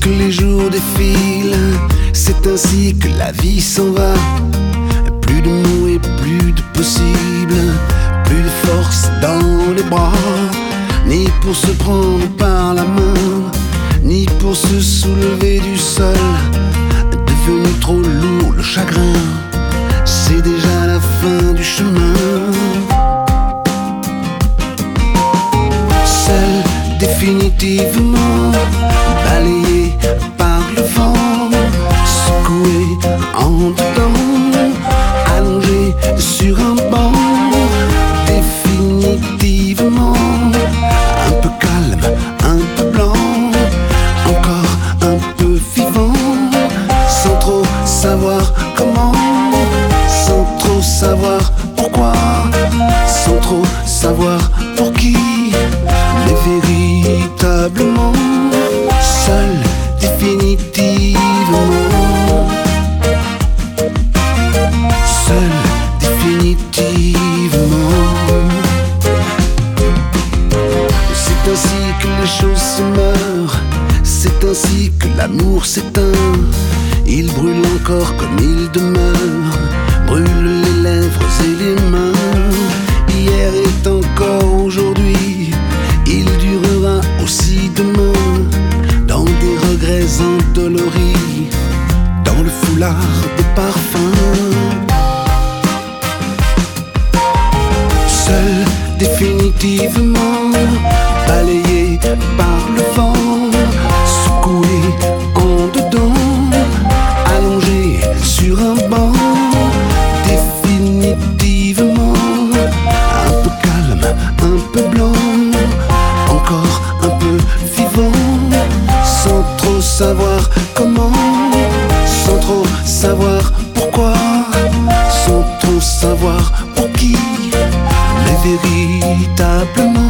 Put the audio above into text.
que les jours défilent, c'est ainsi que la vie s'en va. Plus de mots et plus de possible, plus de force dans les bras, ni pour se prendre par la main, ni pour se soulever du sol. Devenu trop lourd le chagrin, c'est déjà la fin du chemin. Seul définitivement balayé par le vent, secoué en dedans, allongé sur un banc. Définitivement un peu calme, un peu blanc, encore un peu vivant, sans trop savoir comment, sans trop savoir pourquoi, sans trop savoir pour qui, mais véritablement seul définitivement. Seul définitivement. C'est ainsi que les choses se meurent, c'est ainsi que l'amour s'éteint. Il brûle encore comme il demeure, brûle les lèvres et les mains. Hier est encore aujourd'hui, il durera aussi demain, dans des regrets endoloris, dans le foulard des parfums. Seul définitivement balayé par le vent, secoué en dedans, allongé sur un banc. Définitivement un peu calme, un peu blanc, encore un peu vivant, sans trop savoir comment, sans trop savoir pourquoi, sans trop savoir pour qui, mais véritablement